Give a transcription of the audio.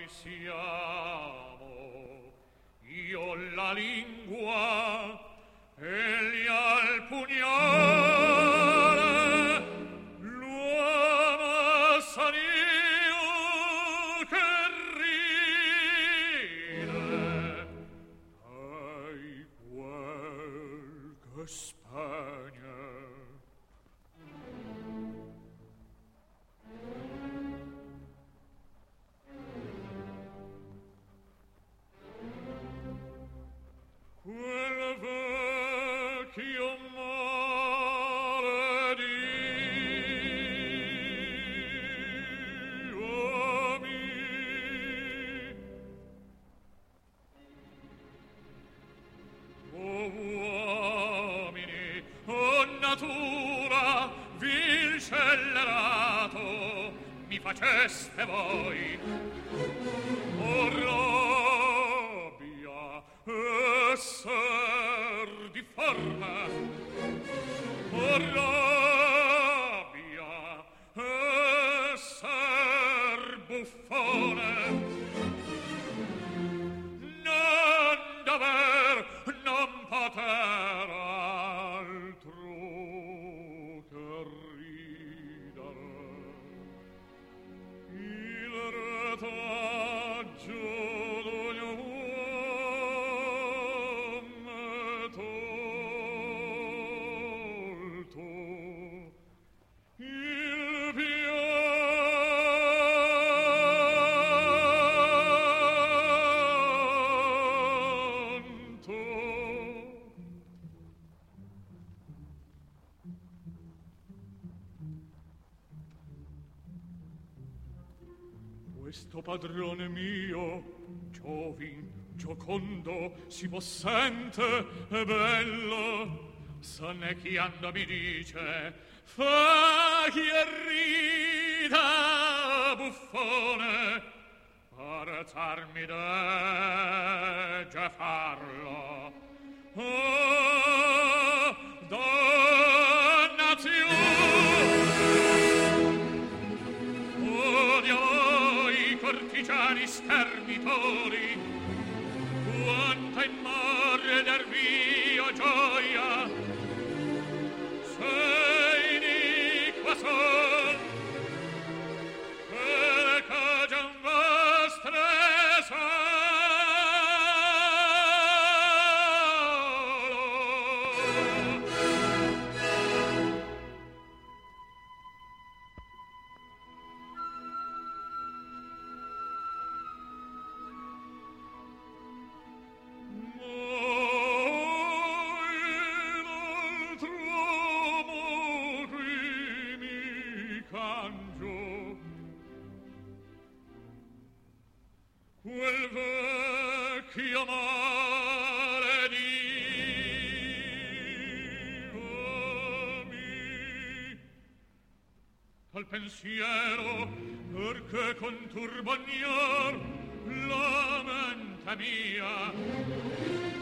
siamo, io la lingua egli al pugnale, l'uomo sanio che ride. Ai quel che Spagna quel vecchio male di uomini, uomini, natura vil scellerato, mi faceste voi rabbia esser difforme, rabbia esser buffone, non dover, non poter altro che ridere. Il retaggio d'ogni uomo è tolto, il pianto. Questo padrone mio, giovin, giocondo, si possente e bello, se ne chi anda mi dice, fa chi rida, buffone, parezzarmi già farlo. Oh, dannazione! Odio voi, cortigiani stermitori, quanta in mare d'ervio gioia, sei iniqua son, che cagion vostre quel vecchio male di uomini, al pensiero perché con turbognar la mente mia